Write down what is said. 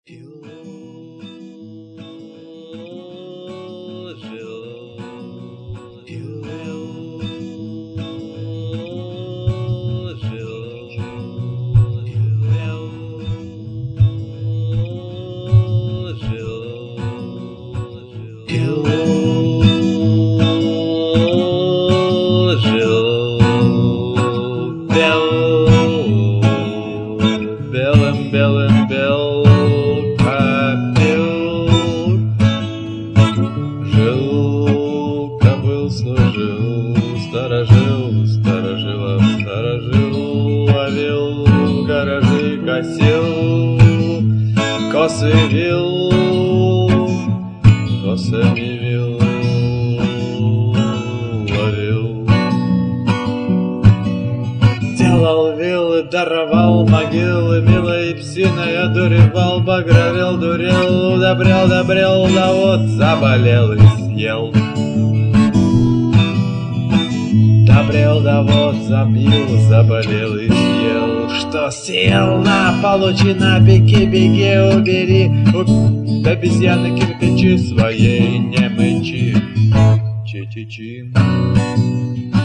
Пил, жил, пил, жил, пил, белым бел попил, жил, кобыл служил, старожилов сторожил, ловил, гаражи косил, косы вил, косами вил, ловил. Делал виллы, даровал могилы, милой псиной одуревал, багровел, дурел, добрел, да вот заболел и съел. Добрел, да вот забил, заболел и съел. Что сел на получи, на беги, беги, убери, обезьяны кирпичи своей не мычи, чи-чи-чин.